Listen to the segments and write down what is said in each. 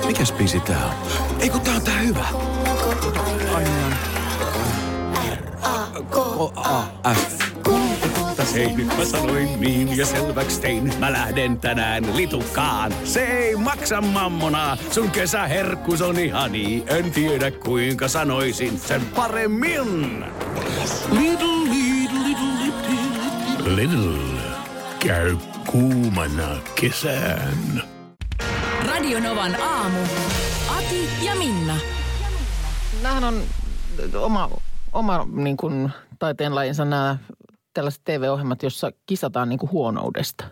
Mikäs biisi tää on? Ei kun tää on tää hyvä. R-A-K-A-F. Hei, nyt mä sanoin niin ja selväks tein. Mä lähden tänään litukaan. Se ei maksa mammonaa. Sun kesäherkkus on ihani. En tiedä kuinka sanoisin sen paremmin. Lidl. Käy kuumana kesään. Radionovan aamu. Ati ja Minna. Nämähän on oma niin kuin taiteenlajinsa nämä tällaiset TV-ohjelmat, jossa kisataan niin kuin huonoudesta.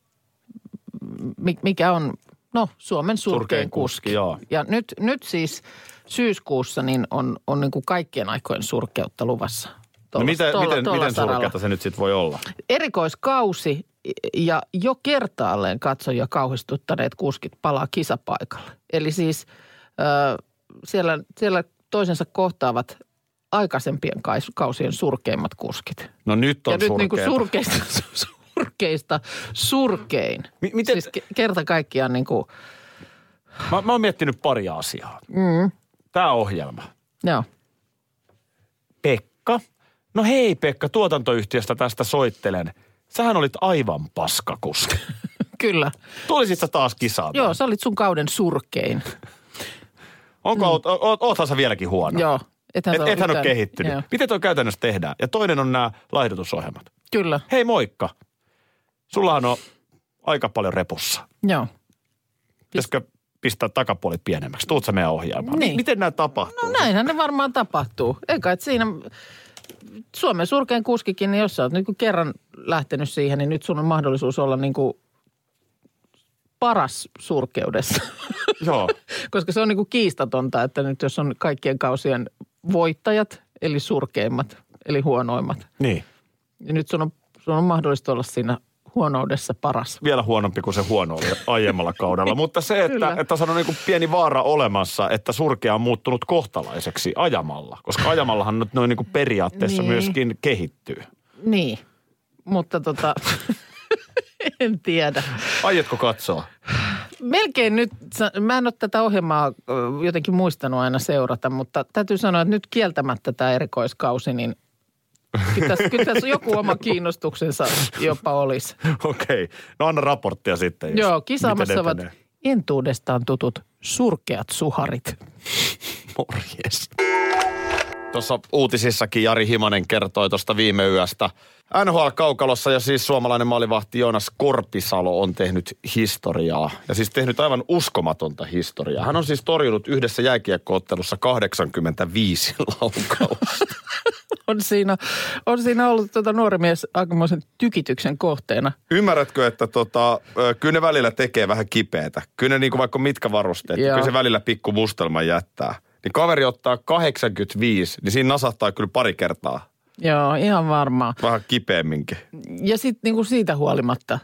Mikä on, Suomen surkein kuski. Joo. Ja nyt siis syyskuussa niin on niin kuin kaikkien aikojen surkeutta luvassa. Miten surkeata se nyt sitten voi olla? Erikoiskausi ja jo kertaalleen katsojia kauhistuttaneet kuskit palaa kisapaikalle. Eli siis siellä toisensa kohtaavat aikaisempien kausien surkeimmat kuskit. No nyt on ja surkeata. Nyt niin kuin surkeista surkein. Miten? Siis kerta kaikkiaan niin kuin. Mä oon miettinyt pari asiaa. Tää ohjelma. Joo. Pekka. No hei Pekka, tuotantoyhtiöstä tästä soittelen. Sähän olit aivan paskakuski. Kyllä. Tulisit sä taas kisaamaan? Joo, sä olit sun kauden surkein. Oothan sä vieläkin huono? Joo. Ethän ole kehittynyt. Joo. Miten toi käytännössä tehdään? Ja toinen on nämä laihdutusohjelmat. Kyllä. Hei moikka. Sullahan on aika paljon repussa. Joo. Pitäisikö pistää takapuoli pienemmäksi? Tuut sä meidän ohjelmaan? Niin. Miten nämä tapahtuu? No näinhän ne varmaan tapahtuu. Eikä, että siinä Suomen surkein kuskikin, niin jos sä oot niin kuin kerran lähtenyt siihen, niin nyt sun on mahdollisuus olla niin kuin paras surkeudessa. Joo. Koska se on niin kuin kiistatonta, että nyt jos on kaikkien kausien voittajat, eli surkeimmat, eli huonoimmat. Niin. Ja nyt sun on mahdollista olla siinä huonoudessa paras. Vielä huonompi kuin se huono oli aiemmalla kaudella. Mutta se, että se on niin kuin pieni vaara olemassa, että surkea on muuttunut kohtalaiseksi ajamalla. Koska ajamallahan nyt noin niin kuin periaatteessa myöskin kehittyy. Niin, mutta en tiedä. Aiotko katsoa? Melkein nyt, mä en ole tätä ohjelmaa jotenkin muistanut aina seurata, mutta täytyy sanoa, että nyt kieltämättä tämä erikoiskausi, niin kyllä tässä joku oma kiinnostuksensa jopa olisi. Okei. No anna raporttia sitten. Joo, kisaamassa ovat entuudestaan tutut surkeat suharit. Morjes. Tuossa uutisissakin Jari Himonen kertoi tuosta viime yöstä. NHL-kaukalossa ja siis suomalainen maalivahti Joonas Korpisalo on tehnyt historiaa. Ja siis tehnyt aivan uskomatonta historiaa. Hän on siis torjunut yhdessä jääkiekko-ottelussa 85 laukausta. On siinä ollut nuori mies aikamoisen tykityksen kohteena. Ymmärrätkö, että kyllä ne välillä tekee vähän kipeätä. Kyllä ne niin kuin vaikka mitkä varusteet, kyllä se välillä pikku mustelman jättää. Niin kaveri ottaa 85, niin siinä nasahtaa kyllä pari kertaa. Joo, ihan varmaan. Vähän kipeämminkin. Ja sitten niinku siitä huolimatta,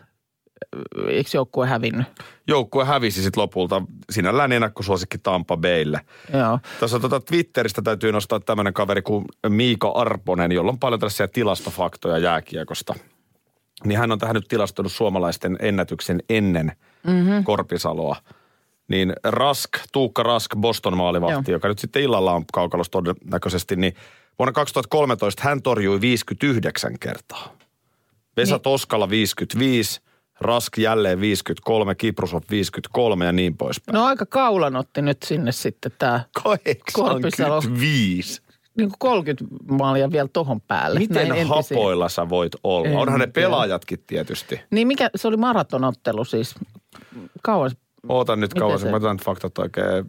eikö joukkue hävinnyt? Joukkue hävisi sitten lopulta sinällään ennakkosuosikki Tampa Baylle. Joo. Tässä Twitteristä täytyy nostaa tämmöinen kaveri kuin Miika Arponen, jolla on paljon tällaisia tilastofaktoja jääkiekosta. Niin hän on tähän nyt tilastanut suomalaisten ennätyksen ennen Korpisaloa. Niin Tuukka Rask, Boston maalivahti, joka nyt sitten illalla on kaukalossa todennäköisesti, niin vuonna 2013 hän torjui 59 kertaa. Vesa Toskala 55, Rask jälleen 53, Kiprusov 53 ja niin poispäin. No aika kaulan otti nyt sinne sitten tämä Korpisalo. 85. Niin kuin 30 maalia vielä tohon päälle. Miten hapoilla sä voit olla? Onhan ne pelaajatkin tietysti. Niin se oli maratonottelu siis kauan. Ootan nyt kauan, mä otan faktat oikein.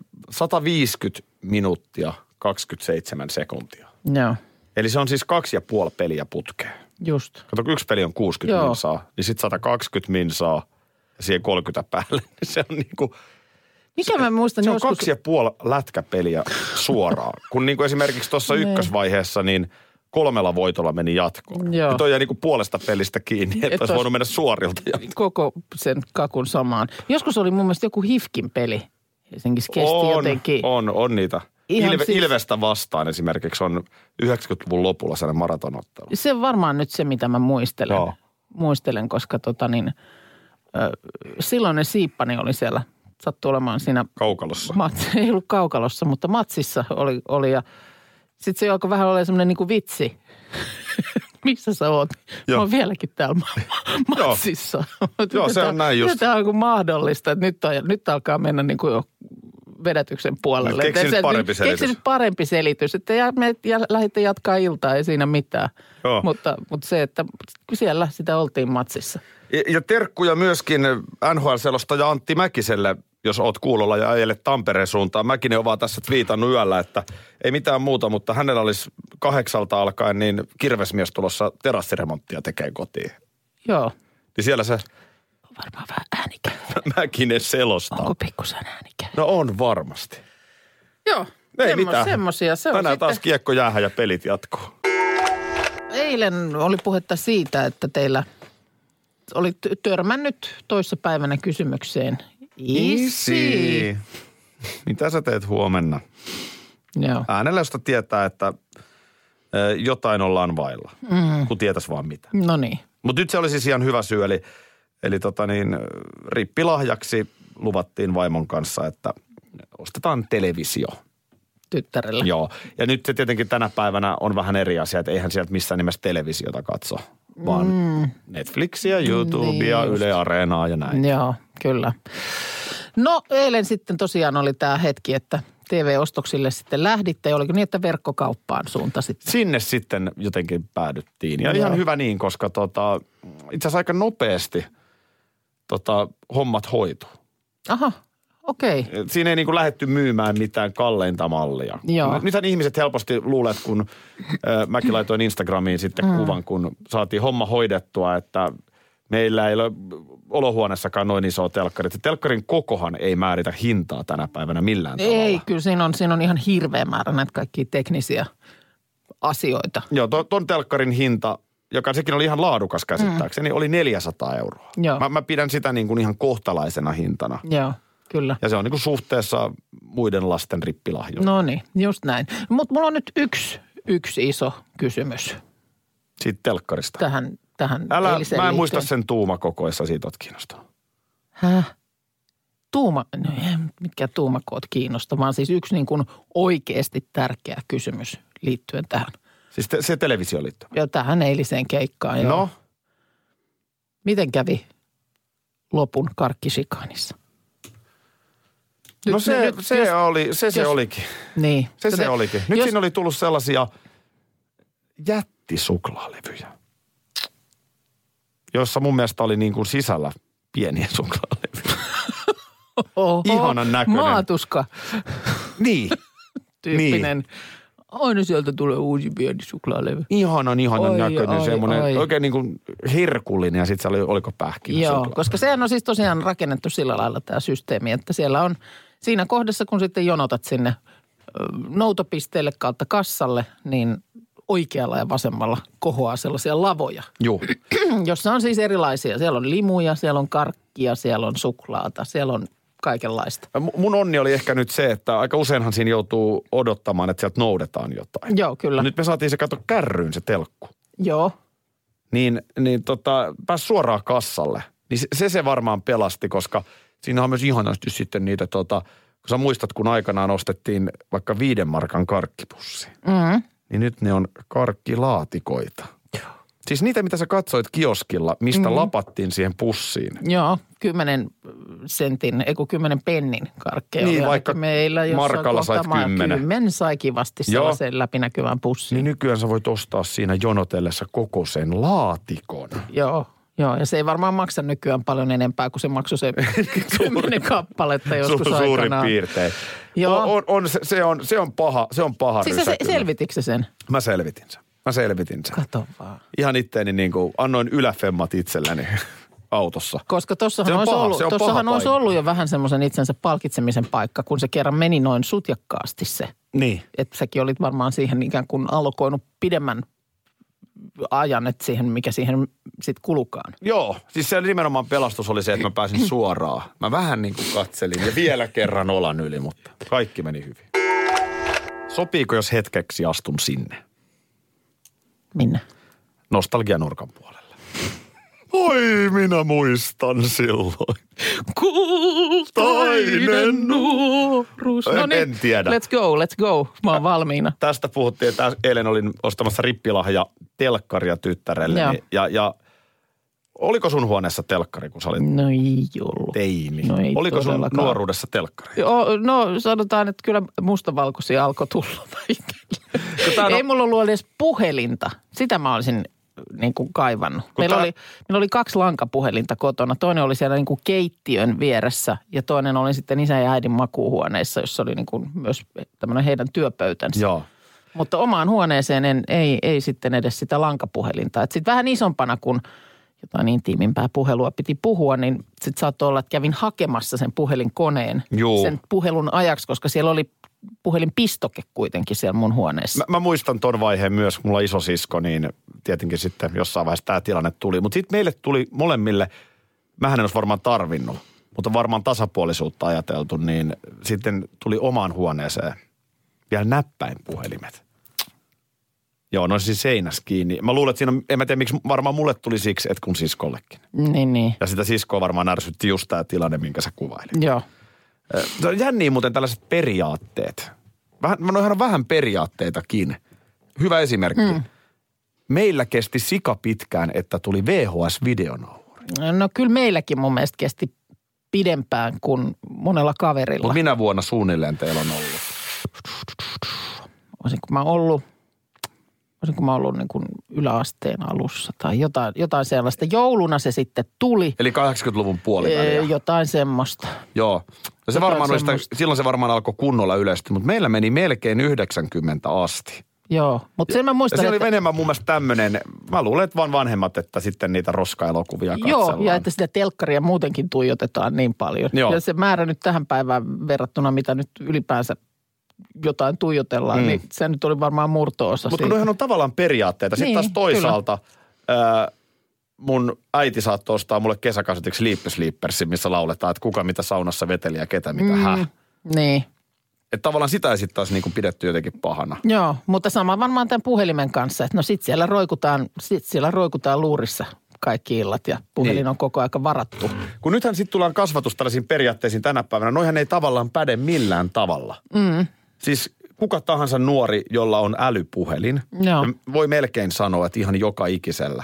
150 minuuttia 27 sekuntia. Joo. Eli se on siis 2,5 peliä putkeen. Just. Kato, yksi peli on 60 minsaa, niin sitten 120 minsaa ja siihen 30 päälle. Se on niinku... Mikä mä muistan se joskus... on 2,5 lätkäpeliä suoraan. Kun niinku esimerkiksi tuossa ykkösvaiheessa, niin 3 voitolla meni jatkoon. Joo. Ja toi jäi niinku puolesta pelistä kiinni, että olisi voinut mennä suorilta jatkoon. Koko sen kakun samaan. Joskus oli mun mielestä joku HIFKin peli. Helsingissä kesti jotenkin. On niitä. Ilvestä vastaan esimerkiksi on 90-luvun lopulla sellainen maratonottelu. Se on varmaan nyt se, mitä mä muistelen. Joo. Muistelen, koska silloinen Siippani oli siellä sattui olemaan siinä. Kaukalossa. Ei ollut kaukalossa, mutta matsissa oli ja sitten se alkoi vähän olla semmoinen niin kuin vitsi. Missä sä oot? Mä oon vieläkin täällä matsissa. Joo, se on näin just. Tämä on kuin mahdollista, että nyt alkaa mennä niin kuin jo vedätyksen puolelle. Keksi nyt parempi selitys. Keksi nyt parempi selitys, että lähditte jatkaa iltaa, ei siinä mitään. Mutta se, että siellä sitä oltiin matsissa. Ja terkkuja myöskin NHL-selostaja Antti Mäkiselle, jos oot kuulolla ja ajelet Tampereen suuntaan. Mäkinen on vaan tässä twiitannut yöllä, että ei mitään muuta, mutta hänellä olisi 8 alkaen niin kirvesmies tulossa terassiremonttia tekee kotiin. Joo. Niin siellä se varmaan vähän äänikä. Mäkinen selostaa. Onko pikkusen äänikä? No on varmasti. Joo. Ei mitään. Semmosia. Se tänään on taas sitten kiekko jäähän ja pelit jatkuu. Eilen oli puhetta siitä, että teillä oli törmännyt toissapäivänä kysymykseen. Isi. Mitä sä teet huomenna? Joo. Äänellä, josta tietää, että jotain ollaan vailla, kun tietäisi vaan mitä. No niin. Mutta nyt se oli siis ihan hyvä syy, eli rippilahjaksi luvattiin vaimon kanssa, että ostetaan televisio. Tyttärelle. Joo, ja nyt se tietenkin tänä päivänä on vähän eri asia, että eihän sieltä missään nimessä televisiota katso, vaan Netflixiä, YouTubea, niin Yle Areenaa ja näin. Joo, kyllä. No eilen sitten tosiaan oli tämä hetki, että TV-ostoksille sitten lähditte. Oliko niin, että verkkokauppaan suuntasitte? Sinne sitten jotenkin päädyttiin. Ja ihan hyvä niin, koska itse asiassa aika nopeasti hommat hoituu. Aha, okei. Siinä ei niin kuin lähdetty myymään mitään kalleinta mallia. Joo. Nythän ihmiset helposti luulet, kun mäkin laitoin Instagramiin sitten kuvan, kun saatiin homma hoidettua, että meillä ei ole olohuoneessakaan noin iso telkkari. Telkkarin kokohan ei määritä hintaa tänä päivänä millään tavalla. Ei, kyllä siinä on ihan hirveä määrä näitä kaikkia teknisiä asioita. Joo, ton telkkarin hinta, joka sekin oli ihan laadukas käsittääkseni, oli 400 euroa. Joo. Mä pidän sitä niin kuin ihan kohtalaisena hintana. Joo, kyllä. Ja se on niin kuin suhteessa muiden lasten rippilahjoihin. No niin, just näin. Mutta mulla on nyt yksi iso kysymys. Siitä telkkarista. Tähän Mä en muista sen tuumakokoissa, siitä oot kiinnostunut. Häh? No ei mitkä tuumakoot kiinnosta, vaan siis yksi niin kuin oikeasti tärkeä kysymys liittyen tähän. Siis se televisio liittyy. Ja tähän eiliseen keikkaan. No? Miten kävi lopun karkkisikaanissa? No se olikin. Niin. Se olikin. Nyt siinä oli tullut sellaisia jättisuklaalevyjä, joissa mun mielestä oli niin kuin sisällä pieniä suklaalevyjä. Oho, ihanan näköinen. Maatuska. Niin. Tyyppinen. Niin. Aina sieltä tulee uusi pieni suklaalevy. Ihanan näköinen, semmoinen oikein niin kuin herkullinen ja sitten se oliko pähkinä Joo, koska sehän on siis tosiaan rakennettu sillä lailla tämä systeemi, että siellä on siinä kohdassa, kun sitten jonotat sinne noutopisteelle kautta kassalle, niin oikealla ja vasemmalla kohoaa sellaisia lavoja. Joo. Jossa on siis erilaisia. Siellä on limuja, siellä on karkkia, siellä on suklaata, siellä on kaikenlaista. Mun onni oli ehkä nyt se, että aika useinhan siinä joutuu odottamaan, että sieltä noudetaan jotain. Joo, kyllä. Nyt me saatiin se kärryyn se telkku. Joo. Niin pääsi suoraan kassalle. Niin se varmaan pelasti, koska siinä on myös ihanasti sitten niitä, kun sä muistat, kun aikanaan ostettiin vaikka 5 markan karkkipussi. Niin nyt ne on karkkilaatikoita. Joo. Siis niitä, mitä sä katsoit kioskilla, mistä lapattiin siihen pussiin. Joo, 10 pennin karkkeja. Niin, vaikka meillä markalla sait 10. 10 sai kivasti sellaisen läpinäkyvän pussiin. Niin nykyään sä voit ostaa siinä jonotellessa koko sen laatikon. Joo, ja se ei varmaan maksa nykyään paljon enempää, kuin se maksoi se 10 kappaletta joskus aikanaan. Suurin piirtein. Joo. Se on paha siis rysä. Selvitikö se sen? Mä selvitin sen. Kato vaan. Ihan itteeni niin kuin annoin yläfemmat itselläni autossa. Koska tossahan olisi ollut jo vähän semmoisen itsensä palkitsemisen paikka, kun se kerran meni noin sutjakkaasti se. Niin. Että säkin olit varmaan siihen ikään kuin allokoinut pidemmän ajan, että siihen, mikä siihen sitten kulukaan. Joo, siis se nimenomaan pelastus oli se, että mä pääsin suoraan. Mä vähän niin kuin katselin ja vielä kerran olan yli, mutta kaikki meni hyvin. Sopiiko, jos hetkeksi astun sinne? Minne? Nostalgianurkan puolelle. Oi, minä muistan silloin. Kultainen nuoruus. No niin, en tiedä. Let's go. Mä oon valmiina. Tästä puhuttiin, että eilen olin ostamassa rippilahja telkkaria tyttärelle. Ja oliko sun huoneessa telkkari, kun sä olit no ei ollut. teini? No ei oliko sun todellakaan. Nuoruudessa telkkari? No sanotaan, että kyllä mustavalkoisia alkoi tulla itselle. Ei mulla ollut edes puhelinta. Sitä mä olisin niin kuin kaivannut. Meillä oli 2 lankapuhelinta kotona. Toinen oli siellä niin kuin keittiön vieressä ja toinen oli sitten isän ja äidin makuuhuoneessa, jossa oli niin kuin myös tämmöinen heidän työpöytänsä. Joo. Mutta omaan huoneeseen ei sitten edes sitä lankapuhelinta. Sitten vähän isompana, kun jotain intiimimpää puhelua piti puhua, niin sitten saattoi olla, että kävin hakemassa sen puhelinkoneen sen puhelun ajaksi, koska siellä oli puhelinpistoke kuitenkin siellä mun huoneessa. Mä muistan ton vaiheen myös, kun mulla on isosisko, niin tietenkin sitten jossain vaiheessa tämä tilanne tuli. Mutta sitten meille tuli molemmille, mähän en olisi varmaan tarvinnut, mutta varmaan tasapuolisuutta ajateltu, niin sitten tuli omaan huoneeseen vielä näppäinpuhelimet. Joo, no siis seinässä kiinni. Mä luulen, että siinä on, en mä tiedä miksi, varmaan mulle tuli siksi, että kun siskollekin. Niin. Ja sitä siskoa varmaan ärsytti just tämä tilanne, minkä sä kuvailit. Joo. Se on jänniä muuten tällaiset periaatteet. Noihän on vähän periaatteitakin. Hyvä esimerkki. Meillä kesti sika pitkään, että tuli VHS-videonauhuri. No kyllä meilläkin mun mielestä kesti pidempään kuin monella kaverilla. Mutta minä vuonna suunnilleen teillä on ollut? Olisinko mä ollut niin kuin yläasteen alussa tai jotain sellaista. Jouluna se sitten tuli. Eli 80-luvun puoliväliä. Jotain semmoista. Joo. No se varmaan silloin se varmaan alkoi kunnolla yleisesti, mutta meillä meni melkein 90 asti. Joo, mutta sen mä muistan, ja se oli enemmän mun mielestä tämmöinen, mä luulen, että vaan vanhemmat, että sitten niitä roskaelokuvia katsellaan. Joo, ja että sitä telkkaria muutenkin tuijotetaan niin paljon. Joo. Ja se määrä nyt tähän päivään verrattuna, mitä nyt ylipäänsä jotain tuijotellaan, niin se nyt oli varmaan murto-osa. Mutta noihän on tavallaan periaatteita. Sitten taas toisaalta mun äiti saattoi ostaa mulle kesäkasetiksi Sleepersin, missä lauletaan, että kuka mitä saunassa veteli ja ketä mitä Niin. Että tavallaan sitä ei sitten taas niinku pidetty jotenkin pahana. Joo, mutta sama varmaan tämän puhelimen kanssa, että no sit siellä roikutaan luurissa kaikki illat ja puhelin on koko aika varattu. Kun nythän sitten tullaan kasvatus tällaisiin periaatteisiin tänä päivänä, noihän ei tavallaan päde millään tavalla. Siis kuka tahansa nuori, jolla on älypuhelin, voi melkein sanoa, että ihan joka ikisellä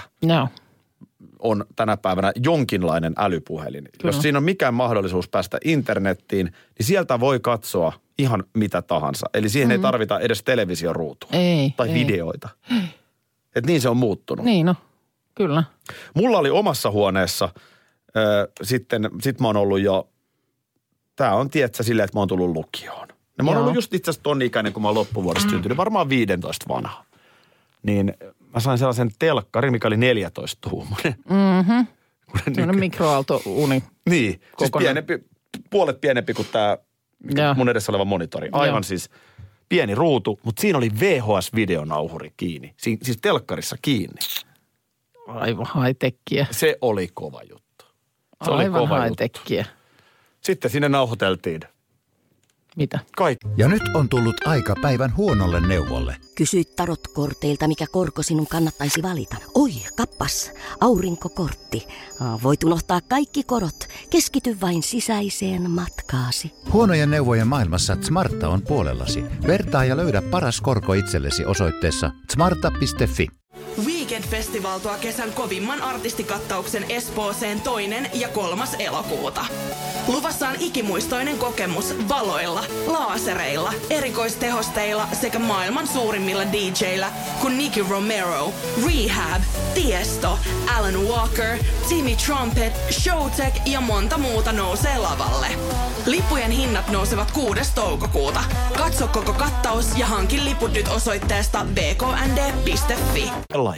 on tänä päivänä jonkinlainen älypuhelin. Kyllä. Jos siinä on mikään mahdollisuus päästä internettiin, niin sieltä voi katsoa ihan mitä tahansa. Eli siihen ei tarvita edes televisioruutua tai videoita. Että niin se on muuttunut. Niin no, kyllä. Mulla oli omassa huoneessa, sitten mä oon ollut jo, tää on tietsä silleen, että mä oon tullut lukioon. Ja mä oon ollut just itse asiassa ton ikäinen, kun mä oon loppuvuodesta syntynyt, varmaan 15 vanha. Niin mä sain sellaisen telkkarin, mikä oli 14-tuumainen. Sellainen mikroaaltouni. Niin, siis puolet pienempi kuin tää mun edessä oleva monitori. Aivan siis pieni ruutu, mutta siinä oli VHS-videonauhuri kiinni. Siis telkkarissa kiinni. Aivan high-techia. Se oli kova juttu. Se aivan oli kova high-techia. Sitten sinne nauhoiteltiin. Mitä? Kaikki. Ja nyt on tullut aika päivän huonolle neuvolle. Kysy tarotkorteilta, mikä korko sinun kannattaisi valita. Oi, kappas, aurinkokortti. Voit unohtaa kaikki korot. Keskity vain sisäiseen matkaasi. Huonojen neuvojen maailmassa Smarta on puolellasi. Vertaa ja löydä paras korko itsellesi osoitteessa smarta.fi. Weekend Festival tuo kesän kovimman artistikattauksen Espooseen 2. ja 3. elokuuta. Luvassa on ikimuistoinen kokemus valoilla, laasereilla, erikoistehosteilla sekä maailman suurimmilla DJillä kuin Nicky Romero, Rehab, Tiesto, Alan Walker, Timmy Trumpet, Showtek ja monta muuta nousee lavalle. Lippujen hinnat nousevat 6. toukokuuta. Katso koko kattaus ja hankin liput nyt osoitteesta bknd.fi.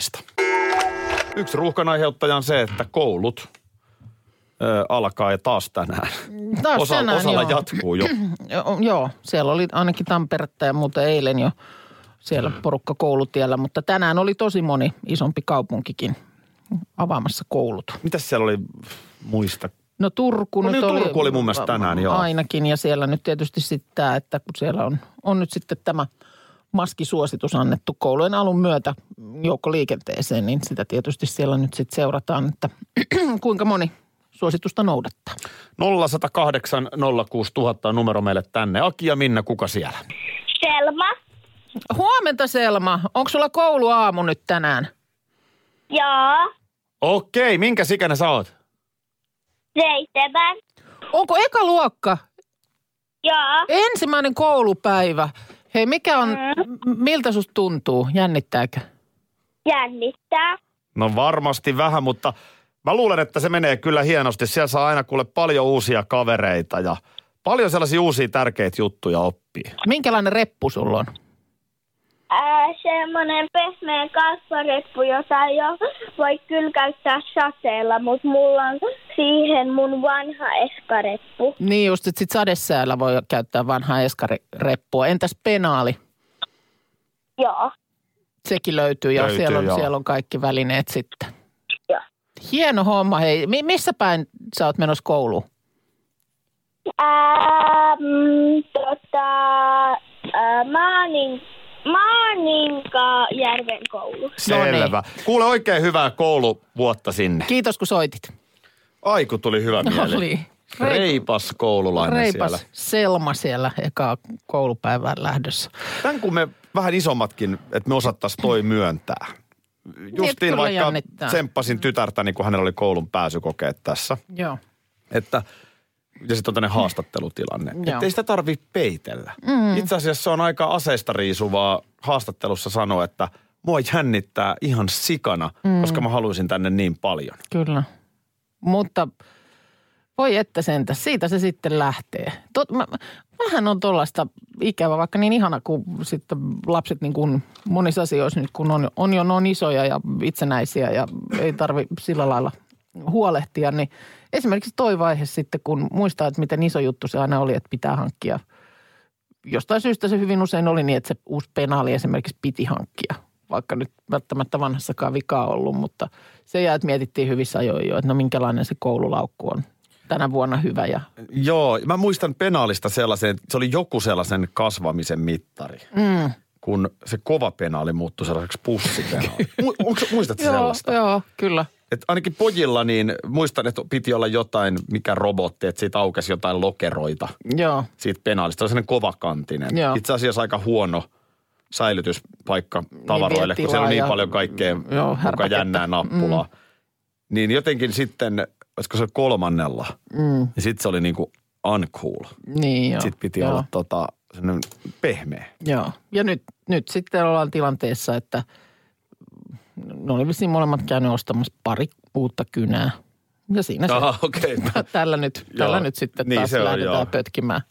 Yksi ruuhkan aiheuttaja on se, että koulut alkaa ja taas tänään. Osalla jatkuu jo. Joo, siellä oli ainakin Tamperetta ja muuta eilen jo siellä porukka koulutiellä, mutta tänään oli tosi moni isompi kaupunkikin avaamassa koulut. Mitäs siellä oli muista? No Turku nyt Turku oli mun mielestä tänään, joo. Ainakin ja siellä nyt tietysti sitten tämä, että kun siellä on nyt sitten tämä maskisuositus annettu koulujen alun myötä joukkoliikenteeseen, niin sitä tietysti siellä nyt sitten seurataan, että kuinka moni suositusta noudattaa. 0108 06000 on numero meille tänne. Aki ja Minna, kuka siellä? Selma. Huomenta Selma. Onko sulla kouluaamu nyt tänään? Joo. Okei, minkä ikäinen sä oot? 7. Onko eka luokka? Joo. Ensimmäinen koulupäivä. Hei, miltä susta tuntuu? Jännittääkö? Jännittää. No varmasti vähän, mutta mä luulen, että se menee kyllä hienosti. Siellä saa aina kuule paljon uusia kavereita ja paljon sellaisia uusia tärkeitä juttuja oppii. Minkälainen reppu sulla on? Semmoinen pehmeä kasvareppu, jota ei voi kyllä käyttää sateella, mutta mulla on siihen mun vanha eskareppu. Niin just, että sit sadesäällä voi käyttää vanhaa eskareppua. Entäs penaali? Joo. Sekin löytyy ja siellä on kaikki välineet sitten. Joo. Hieno homma. Hei, missä päin sä oot menossa kouluun? Maaninkajärven koulu. Selvä. Kuule oikein hyvää kouluvuotta sinne. Kiitos kun soitit. Ai kun tuli hyvä mieli. Oli. Reipas koululainen siellä. Selma siellä ekaa koulupäivään lähdössä. Tän kun me vähän isommatkin, että me osattaisiin toi myöntää. Justiin vaikka jännittää. Tsemppasin tytärtäni, kun hänellä oli koulun pääsykokeet tässä. Joo. Ja sitten on tämmöinen haastattelutilanne. Että ei sitä tarvitse peitellä. Itse asiassa se on aika aseista riisuvaa haastattelussa sanoa, että mua jännittää ihan sikana, koska mä haluaisin tänne niin paljon. Kyllä. Mutta voi että sentä, siitä se sitten lähtee. Vähän on tuollaista ikävä, vaikka niin ihana kuin sitten lapset niin kuin monissa asioissa nyt, kun on jo noin isoja ja itsenäisiä ja ei tarvitse sillä lailla huolehtia, niin esimerkiksi toi vaihe sitten, kun muistaa, että miten iso juttu se aina oli, että pitää hankkia. Jostain syystä se hyvin usein oli niin, että se uusi penaali esimerkiksi piti hankkia, vaikka nyt välttämättä vanhassakaan vikaa ollut, mutta se jää, että mietittiin hyvissä ajoin jo, että no minkälainen se koululaukku on tänä vuonna hyvä. Joo, mä muistan penaalista sellaisen, se oli joku sellaisen kasvamisen mittari, kun se kova penaali muuttui sellaiseksi pussipenaali. Muistatko sellaista? Joo, kyllä. Et ainakin pojilla niin muistan, että piti olla jotain, mikä robotti, että siitä aukesi jotain lokeroita. Joo. Siitä penaalista. Se oli sellainen kovakantinen. Joo. Itse asiassa aika huono säilytyspaikka tavaroille, kun siellä on niin paljon kaikkea muka jännää nappulaa. Niin jotenkin sitten, olisiko se 3. niin sitten se oli niin kuin uncool. Niin joo. Sitten piti olla sellainen pehmeä. Joo. Ja nyt sitten ollaan tilanteessa, että ne oli vissiin molemmat käynyt ostamassa pari uutta kynää. Ja siinä se. Okay. tällä nyt sitten niin taas lähdetään pötkimään.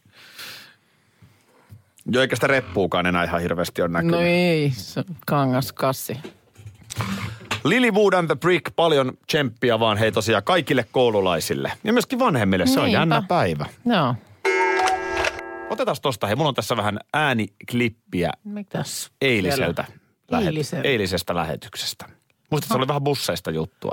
Joo, eikä sitä reppuukaan enää ihan hirveästi on näkynyt. No ei, se kangaskassi. Lilywood and the Brick, paljon tsemppiä vaan hei tosiaan kaikille koululaisille. Ja myöskin vanhemmille, se on jännä päivä. Joo. Otetaan tosta, hei, mulla on tässä vähän ääniklippiä. Mitäs? Eilisestä lähetyksestä. Muistat, se oli vähän busseista juttua.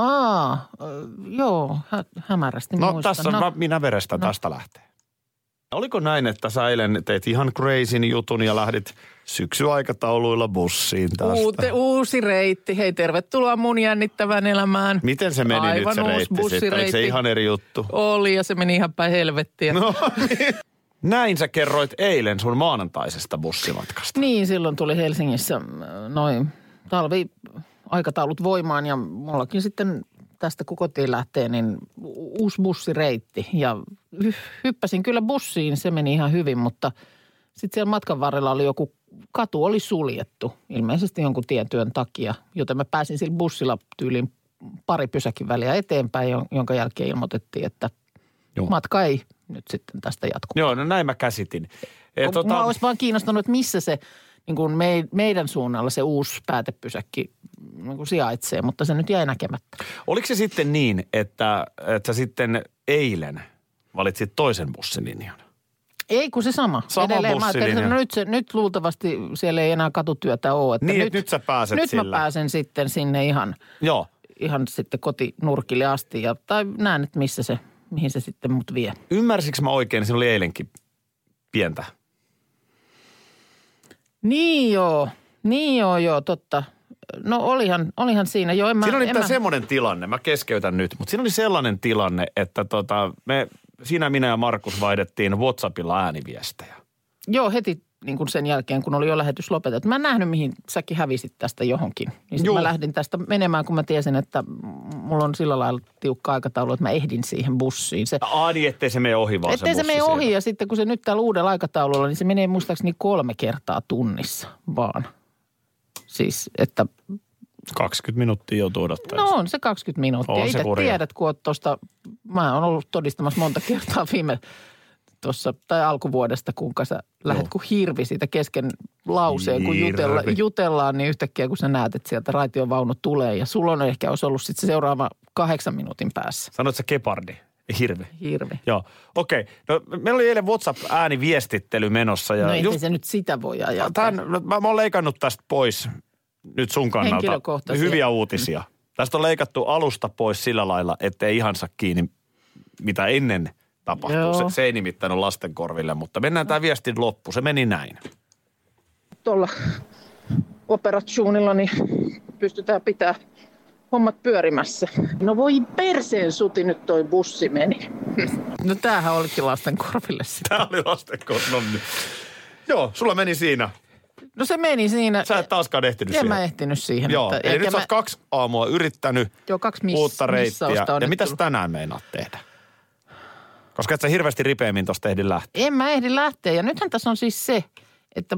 Joo, hämärästi muistan. Tässä minä verestän, tästä lähtee. Oliko näin, että sä eilen teit ihan crazyn jutun ja lähdit syksyaikatauluilla bussiin tästä? Uusi reitti. Hei, tervetuloa mun jännittävään elämään. Miten se meni aivan nyt se reitti sitten? Oliko se ihan eri juttu? Oli ja se meni ihan päin helvettiä. No niin. Näin sä kerroit eilen sun maanantaisesta bussimatkasta. Niin, silloin tuli Helsingissä noin talviaikataulut voimaan ja mullakin sitten tästä kun kotiin lähtee, niin uusi bussireitti. Ja hyppäsin kyllä bussiin, se meni ihan hyvin, mutta sitten siellä matkan varrella oli katu oli suljettu, ilmeisesti jonkun tietyön takia, joten mä pääsin sillä bussilla tyyliin pari pysäkin väliä eteenpäin, jonka jälkeen ilmoitettiin, että matka ei nyt sitten tästä jatkuu. Joo, no näin mä käsitin. Mä olisin vaan kiinnostunut, että missä se niin kuin meidän suunnalla se uusi päätepysäkki niin kuin sijaitsee, mutta se nyt jäi näkemättä. Oliko se sitten niin, että sä sitten eilen valitsit toisen bussilinjan? Ei, kun se sama. Sama bussilinja. Nyt luultavasti siellä ei enää katutyötä ole. Että niin, nyt sä pääset nyt sillä. Nyt mä pääsen sitten sinne ihan sitten kotinurkille asti. Tai näen, että mihin se sitten mut vie. Ymmärsikö mä oikein, siinä oli eilenkin pientä Niin joo, totta. No olihan siinä jo. Siinä oli semmoinen tilanne, mä keskeytän nyt, mutta siinä oli sellainen tilanne, että siinä minä ja Markus vaihdettiin WhatsAppilla ääniviestejä. Joo, heti niin kuin sen jälkeen, kun oli jo lähetys lopetettu. Mä en nähnyt, mihin säkin hävisit tästä johonkin. Niin sitten mä lähdin tästä menemään, kun mä tiesin, että mulla on sillä lailla tiukka aikataulu, että mä ehdin siihen bussiin. Niin ettei se mene ohi vaan ettei se mene ohi, ja sitten kun se nyt täällä uudella aikataululla, niin se menee muistaakseni 3 kertaa tunnissa vaan. Siis, että 20 minuuttia joutuu odottaa. No on se 20 minuuttia. Itse tiedät, kun oot tuosta, mä oon ollut todistamassa monta kertaa tuossa tai alkuvuodesta, kuinka sä lähdet kuin hirvi siitä kesken lauseen, kun jutellaan, niin yhtäkkiä kun sä näet, että sieltä raitiovaunu tulee ja sulla on ehkä olisi ollut sitten se seuraava 8 minuutin päässä. Sanoit sä gepardi? Hirvi. Joo, okei. No meillä oli eilen WhatsApp-ääniviestittely menossa. Ja no ei se nyt sitä voi ajatella. Mä oon leikannut tästä pois nyt sun kannalta hyviä uutisia. Tästä on leikattu alusta pois sillä lailla, ettei ihan saa kiinni, mitä ennen tapahtuu. Se ei nimittäin ole lasten korville, mutta mennään tämä viestin loppu. Se meni näin. Tuolla operatsuunilla niin pystytään pitää hommat pyörimässä. No voi perseen suti, nyt toi bussi meni. No tämähän olikin lasten korville sitä. Tämä oli lasten korville. Joo, sulla meni siinä. No se meni siinä. Sä et taaskaan ehtinyt siihen. En mä ehtinyt siihen. Joo, eli nyt sä oot 2 aamua yrittänyt uutta reittiä. Ja mitäs tänään meinaat tehdä? Koska et sä hirveästi ripeämmin tosta ehdi lähteä. En mä ehdi lähteä. Ja nythän tässä on siis se, että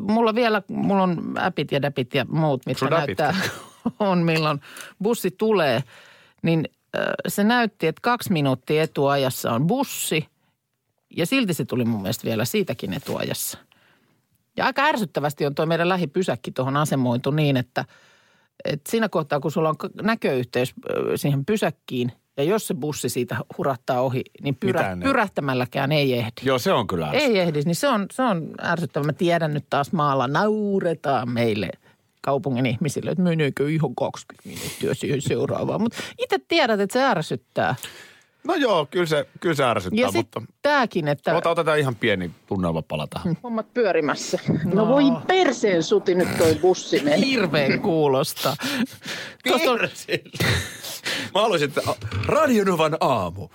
mulla on appit ja däpit ja muut, mitkä näyttää on milloin bussi tulee. Niin se näytti, että 2 minuuttia etuajassa on bussi. Ja silti se tuli mun mielestä vielä siitäkin etuajassa. Ja aika ärsyttävästi on tuo meidän lähipysäkki tuohon asemoitu niin, että siinä kohtaa, kun sulla on näköyhteys siihen pysäkkiin, ja jos se bussi siitä hurahtaa ohi, niin pyrähtämälläkään ei ehdi. Joo, se on kyllä ei ehdi, niin se on ärsyttävä. Mä tiedän nyt taas maalla, nauretaan meille kaupungin ihmisille, että meneekö ihan 20 minuuttia siihen seuraavaan. Mutta itse tiedät, että se ärsyttää. No joo, kyllä se ärsyttää, ja mutta tääkin, että otetaan ihan pieni tunnelmapala tähän. Hommat pyörimässä. No voi perseen suti, nyt toi bussi meni. Hirveen kuulosta. Perseen. Mä haluaisin, että Radio Novan aamu.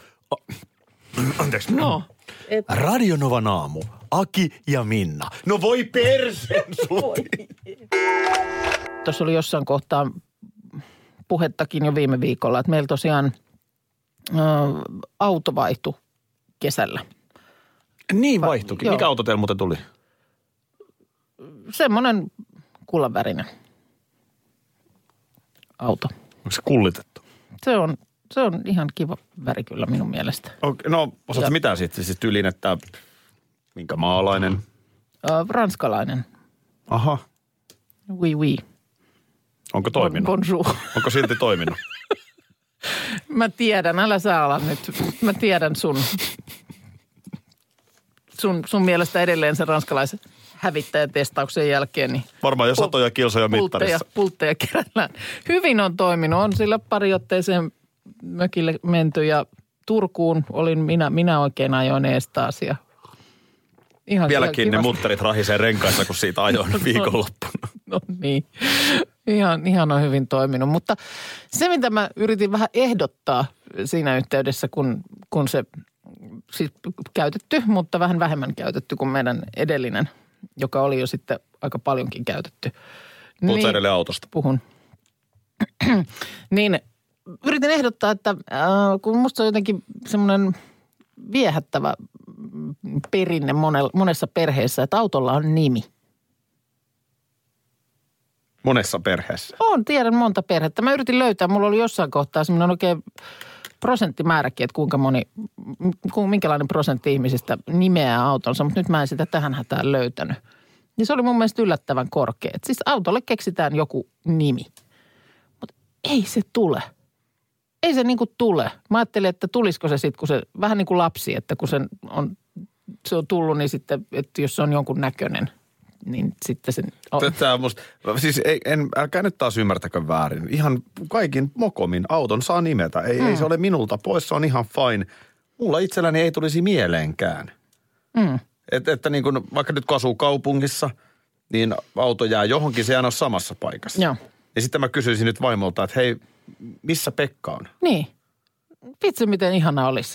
Anteeksi. No. Radio Novan aamu. Aki ja Minna. No voi perseen suti. Tuossa oli jossain kohtaa puhettakin jo viime viikolla, että meillä tosiaan auto vaihtui kesällä. Niin vaihtuikin. Mikä auto teillä muuten tuli? Semmoinen kullanvärinen auto. Onko se kullitettu? Se on ihan kiva väri kyllä minun mielestä. Okay, no osaatko mitään siitä? Siis tyyliin, että minkä maalainen? Ranskalainen. Aha. Oui. Onko toiminut? Bonjour. Onko silti toiminut? Mä tiedän, älä sä ala nyt. Mä tiedän sun mielestä edelleen sen ranskalaisen hävittäjätestauksen jälkeen. Niin varmaan jo satoja kilsoja mittarissa. Pultteja kerällään. Hyvin on toiminut. On sillä pariotteeseen mökille menty ja Turkuun olin minä oikein ajoin ees taas. Ja ihan vieläkin ne muttarit rahisee renkaissa, kun siitä ajoin viikonloppuna. No niin. Ihan on hyvin toiminut, mutta se mitä mä yritin vähän ehdottaa siinä yhteydessä, kun se siis käytetty, mutta vähän vähemmän käytetty kuin meidän edellinen, joka oli jo sitten aika paljonkin käytetty. Puhutko edelleen autosta? Puhun. Niin yritin ehdottaa, että kun musta on jotenkin semmoinen viehättävä perinne monessa perheessä, että autolla on nimi. Monessa perheessä? Tiedän monta perhettä. Mä yritin löytää, mulla oli jossain kohtaa semmoinen oikein prosenttimääräkin, että minkälainen prosentti ihmisistä nimeää autonsa, mutta nyt mä en sitä tähän hätään löytänyt. Ja se oli mun mielestä yllättävän korkea. Siis autolle keksitään joku nimi, mutta ei se tule. Ei se niinku tule. Mä ajattelin, että tulisiko se sitten, kun se vähän niin kuin lapsi, että kun se on tullut, niin sitten, että jos se on jonkun näköinen, niin sitten se on. Tämä on musta, siis älkää nyt taas ymmärtäkö väärin. Ihan kaikin mokomin auton saa nimetä. Ei se ole minulta pois, se on ihan fine. Mulla itselläni ei tulisi mieleenkään. Että niin kuin, vaikka nyt kun asuu kaupungissa niin auto jää johonkin, se ei aina ole samassa paikassa. Joo. Ja sitten mä kysyisin nyt vaimolta, että hei, missä Pekka on? Niin. Vitsi, miten ihana olisi.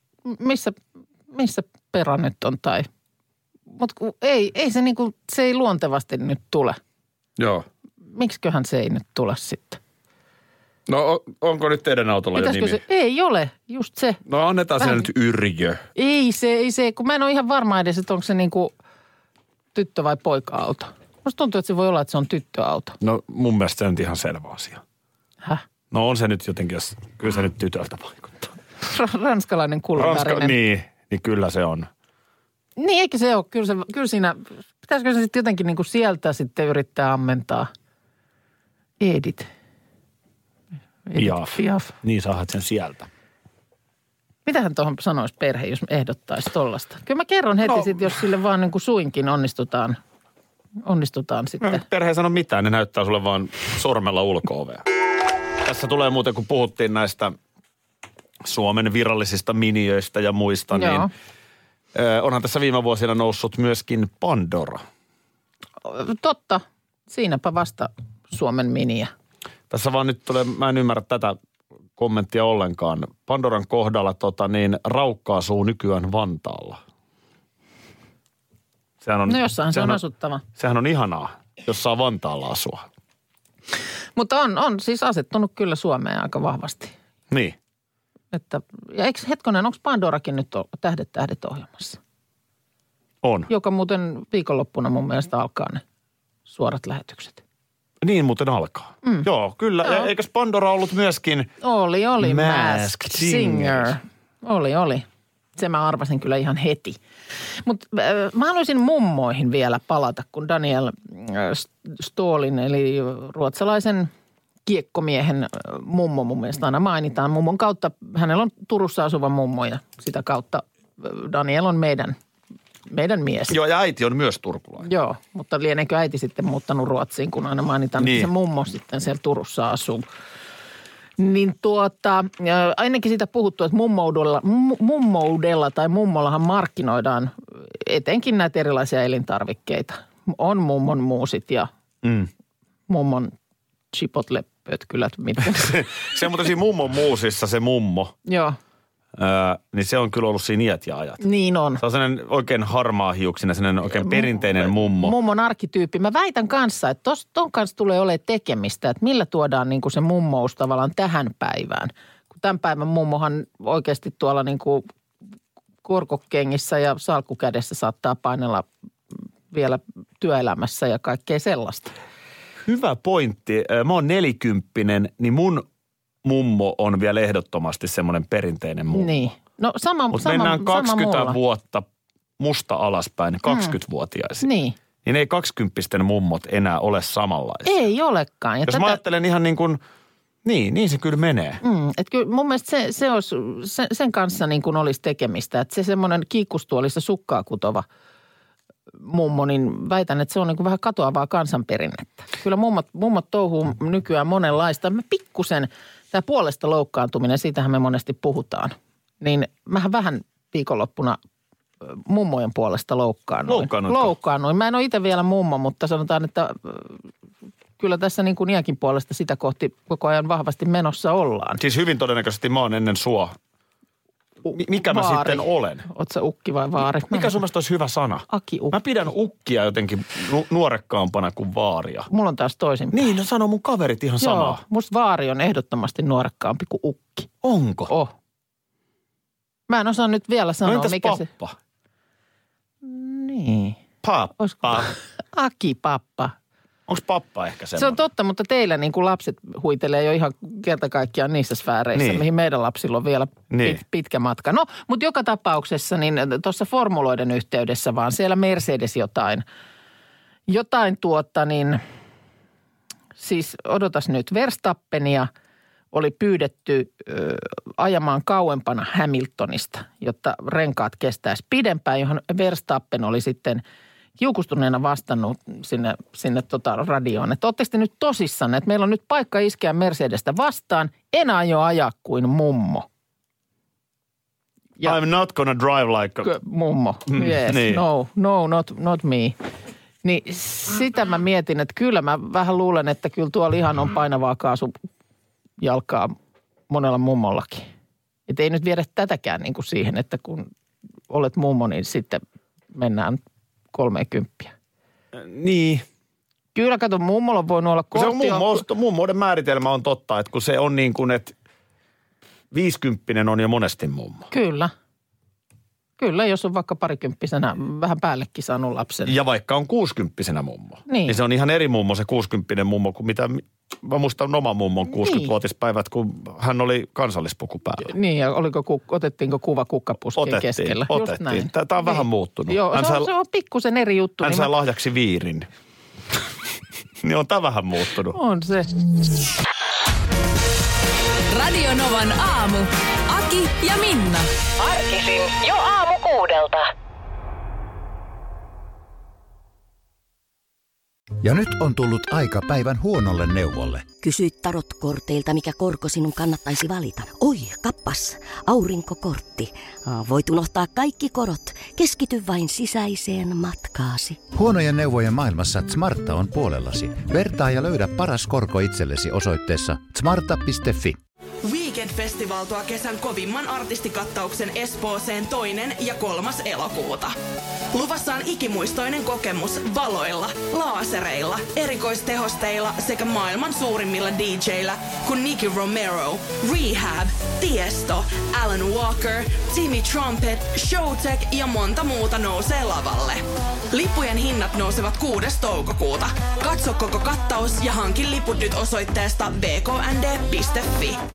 Missä Pera nyt on tai... Mutta ei se niinku, se ei luontevasti nyt tule. Joo. Miksiköhän se ei nyt tule sitten? No onko nyt teidän autolla jo nimi? Ei ole, just se. No annetaan sen nyt Yrjö. Ei se, kun mä en ole ihan varma edes, että onko se niinku tyttö- vai poika-auto. Musta tuntuu, että se voi olla, että se on tyttöauto. No mun mielestä se on ihan selvä asia. Häh? No on se nyt jotenkin, jos kyllä se nyt tytöltä vaikuttaa. Ranskalainen kulmavärinen. Niin kyllä se on. Niin, eikä se ole. Kyllä siinä, pitäisikö se sitten jotenkin niinku sieltä sitten yrittää ammentaa Edith. Piaf. Niin saahat sen sieltä. Mitähän tuohon sanoisi perhe, jos ehdottaisi tollasta? Kyllä mä kerron heti sitten, jos sille vaan niin kuin suinkin onnistutaan sitten. No, perhe ei sano mitään, ne näyttää sulle vaan sormella ulko-ovea. Tässä tulee muuten, kun puhuttiin näistä Suomen virallisista miniöistä ja muista, Joo. niin onhan tässä viime vuosina noussut myöskin Pandora. Totta. Siinäpä vasta Suomen miniä. Tässä vaan nyt tulee, mä en ymmärrä tätä kommenttia ollenkaan. Pandoran kohdalla raukka asuu nykyään Vantaalla. Sehän on, no jossain se on asuttava. Sehän on ihanaa, jos saa Vantaalla asua. Mutta on siis asettunut kyllä Suomeen aika vahvasti. Niin. Ja onko Pandorakin nyt Tähdet ohjelmassa? On. Joka muuten viikonloppuna mun mielestä alkaa ne suorat lähetykset. Niin muuten alkaa. Joo, kyllä. Joo. Ja eikös Pandora ollut myöskin... Oli. Masked Singer. Oli. Se mä arvasin kyllä ihan heti. Mutta mä haluaisin mummoihin vielä palata, kun Daniel Ståhlin, eli ruotsalaisen kiekkomiehen mummo mun mielestä aina mainitaan. Mummon kautta, hänellä on Turussa asuva mummo ja sitä kautta Daniel on meidän mies. Joo, ja äiti on myös turkulainen. Joo, mutta lieneekö äiti sitten muuttanut Ruotsiin, kun aina mainitaan, niin. Että se mummo sitten siellä Turussa asuu. Niin ainakin siitä puhuttu, että mummoudella tai mummollahan markkinoidaan etenkin näitä erilaisia elintarvikkeita. On mummon muusit ja mummon chipotle-pötkylät. Se on mutta siinä mummon muusissa se mummo. Joo. Niin se on kyllä ollut siinä iät ja ajat. Niin on. Se on sellainen oikein harmaahiuksinen, sellainen oikein perinteinen mummo. Mummon arkkityyppi. Mä väitän kanssa, että ton kanssa tulee olemaan tekemistä, että millä tuodaan niin kuin se mummous tavallaan tähän päivään. Kun tämän päivän mummohan oikeasti tuolla niin kuin korkokengissä ja salkkukädessä saattaa painella vielä työelämässä ja kaikkea sellaista. Hyvä pointti. Mä oon 40, niin mun mummo on vielä ehdottomasti semmoinen perinteinen mummo. Niin. No Mutta mennään 20 vuotta musta alaspäin, 20-vuotiaisiin. Niin. Niin ei 20-pisten mummot enää ole samanlaisia. Ei olekaan. Ja jos mä ajattelen ihan niin kuin, niin se kyllä menee. Että kyllä mun mielestä se olisi, sen kanssa niin kuin olisi tekemistä. Että se semmoinen kiikkustuolissa sukkaa kutova mummo, niin väitän, että se on niin kuin vähän katoavaa kansanperinnettä. Kyllä mummot touhuu nykyään monenlaista. Mä pikkusen, tämä puolesta loukkaantuminen, siitähän me monesti puhutaan. Niin mähän vähän viikonloppuna mummojen puolesta loukkaannuin. Mä en ole itse vielä mummo, mutta sanotaan, että kyllä tässä niin kuin iäkin puolesta sitä kohti koko ajan vahvasti menossa ollaan. Siis hyvin todennäköisesti mä oon ennen sua. Mikä vaari. Mä sitten olen? Oot sä ukki vai vaari? Mikä sun mielestä olisi hyvä sana? Aki-ukki. Mä pidän ukkia jotenkin nuorekkaampana kuin vaaria. Mulla on taas toisinpäin. Niin, no sano mun kaverit ihan samaa. Joo, musta vaari on ehdottomasti nuorekkaampi kuin ukki. Onko? Mä en osaa nyt vielä sanoa, no entäs mikä pappa? se... Niin. Pappa. Aki-pappa. Onko pappa ehkä semmoinen? Se on totta, mutta teillä niin kuin lapset huitelee jo ihan kerta kaikkiaan niissä sfääreissä, mihin meidän lapsilla on vielä pitkä matka. No, mutta joka tapauksessa niin tuossa formuloiden yhteydessä vaan siellä Mercedes jotain siis odotas nyt, Verstappenia oli pyydetty ajamaan kauempana Hamiltonista, jotta renkaat kestäisi pidempään, johon Verstappen oli sitten hiukustuneena vastannut sinne radioon, että ootteko te nyt tosissanne, että meillä on nyt paikka iskeä Mercedestä vastaan, en aio ajaa kuin mummo. Ja, I'm not gonna drive like a... Mummo, yes, niin. no, not me. Niin sitä mä mietin, että kyllä mä vähän luulen, että kyllä tuolla ihan on painavaa kaasujalkaa monella mummollakin. Että ei nyt viedä tätäkään niin kuin siihen, että kun olet mummo, niin sitten mennään 30. Niin. Kyllä, kato, mummolla on voinut olla kortti. Se on mummoiden määritelmä on totta, että kun se on niin kuin, että 50 on jo monesti mummo. Kyllä. Kyllä, jos on vaikka parikymppisenä vähän päällekin saanut lapsen. Ja vaikka on 60-vuotiaana mummo. Niin se on ihan eri mummo se 60 mummo kuin mitä, mä muistan oman mummon 60-vuotispäivät, kun hän oli kansallispuku päällä. Niin, ja otettiinko kuva kukkapuskien keskellä? Otettiin. Tämä on vähän muuttunut. Joo, se on pikkusen eri juttu. Hän sai lahjaksi viirin. Niin on tämä vähän muuttunut. On se. Radio Novan aamu. Aki ja Minna. Arkisin jo aamu 6:00. Ja nyt on tullut aika päivän huonolle neuvolle. Kysy tarotkorteilta, mikä korko sinun kannattaisi valita. Oi, kappas, aurinkokortti. Voit unohtaa kaikki korot. Keskity vain sisäiseen matkaasi. Huonojen neuvojen maailmassa Smarta on puolellasi. Vertaa ja löydä paras korko itsellesi osoitteessa smarta.fi. Weekend-festival tuo kesän kovimman artistikattauksen Espooseen 2. ja 3. elokuuta. Luvassa on ikimuistoinen kokemus valoilla, laasereilla, erikoistehosteilla sekä maailman suurimmilla DJillä kuin Nicky Romero, Rehab, Tiesto, Alan Walker, Timmy Trumpet, Showtek ja monta muuta nousee lavalle. Lippujen hinnat nousevat 6. toukokuuta. Katso koko kattaus ja hankin liput nyt osoitteesta bknd.fi.